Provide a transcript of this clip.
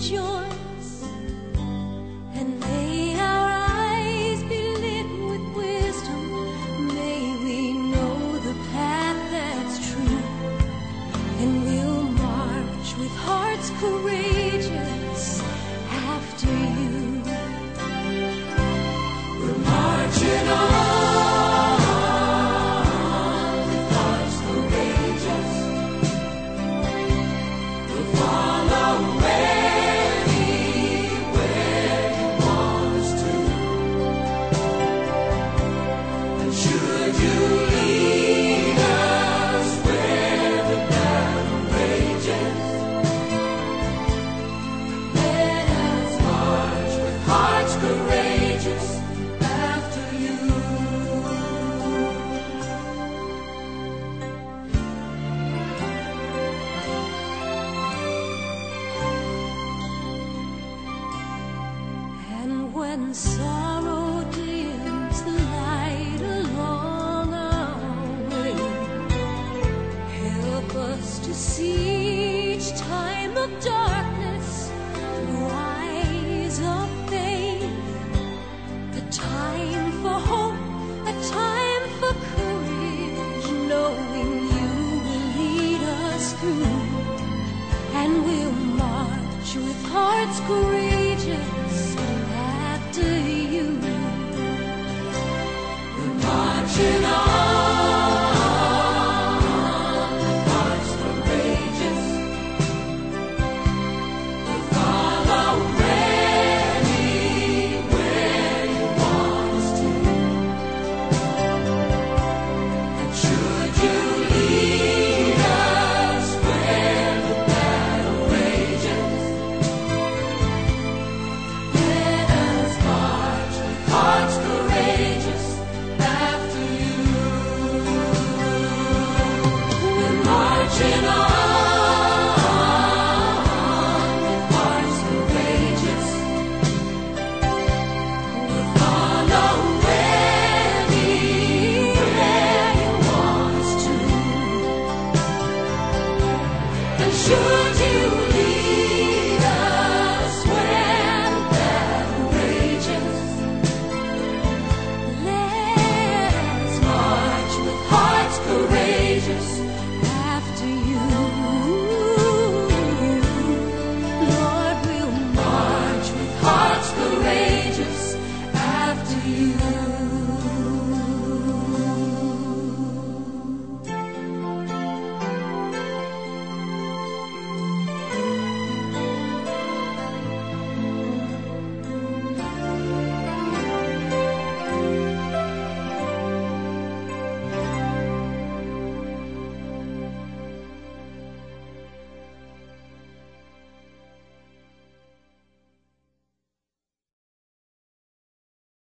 rejoice, and may our eyes be lit with wisdom. May we know the path that's true, and we'll march with hearts courageous after you. We're marching on. When sorrow dims the light along our way, help us to see each time of darkness through eyes of faith. A time for hope, a time for courage, knowing you will lead us through, and we'll march with hearts courageous